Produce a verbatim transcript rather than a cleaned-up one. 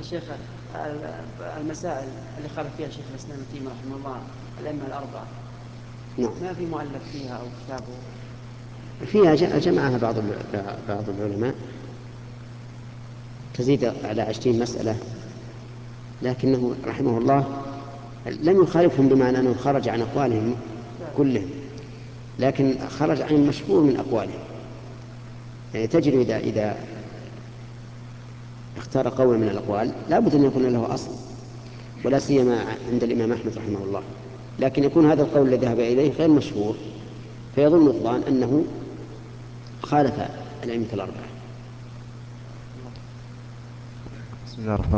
شيخ المسائل اللي خالف فيها شيخ الإسلام ابن تيمية رحمه الله الأئمة الأربعة، نعم. ما في مؤلف فيها أو كتابه؟ فيها جمعها بعض بعض العلماء تزيد على عشرين مسألة، لكنه رحمه الله لم يخالفهم بمعنى أنه خرج عن أقوالهم كلهم، لكن خرج عن المشهور من أقوالهم. يعني تجد إذا إذا اختار قول من الأقوال لا بد أن يكون له أصل، ولا سيما عند الإمام أحمد رحمه الله، لكن يكون هذا القول الذي ذهب إليه غير مشهور، فيظن الظان أنه خالف الأئمة الأربعة. بسم الله الرحمن